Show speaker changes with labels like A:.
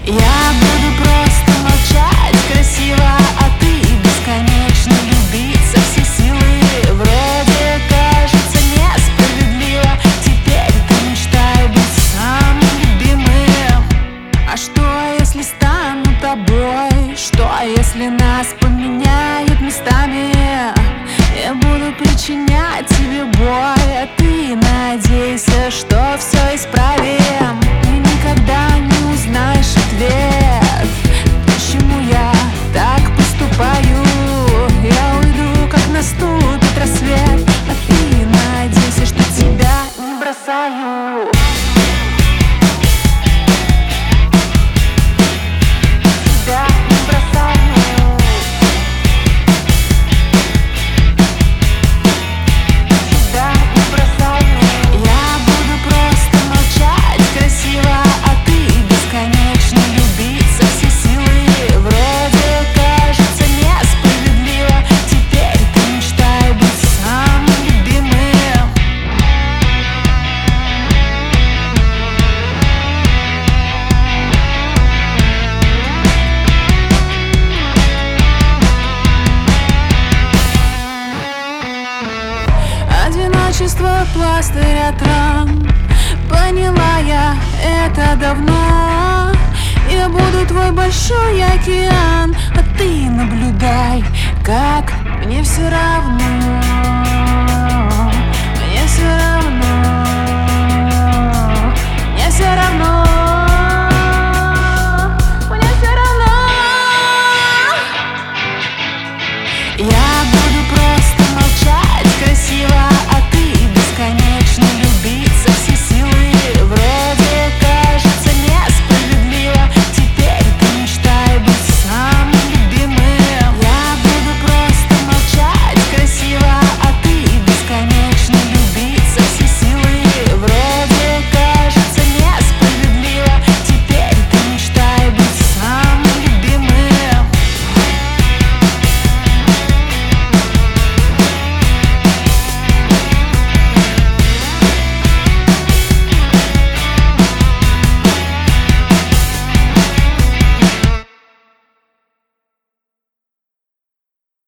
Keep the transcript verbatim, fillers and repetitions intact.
A: Я буду просто молчать красиво, а ты бесконечно любить со всей силы. Вроде кажется несправедливо, теперь ты мечтай быть самым любимым. А что, если стану тобой? Что, если нас поменяют местами? Я буду причинять тебе боль, а ты надейся, что все исправим. И никогда не узнаешь ответ, почему я так поступаю. Я уйду, как наступит рассвет, а ты надейся, что тебя не бросаю. Тебя не бросаю. Тебя не бросаю. Я буду просто молчать красиво, а ты бесконечно любить со всей силы. Вроде кажется несправедливо, теперь ты мечтай быть самым любимым. Одиночество пластырь от ран, поняла я это давно. Я буду твой большой океан, а ты наблюдай, как мне все равно.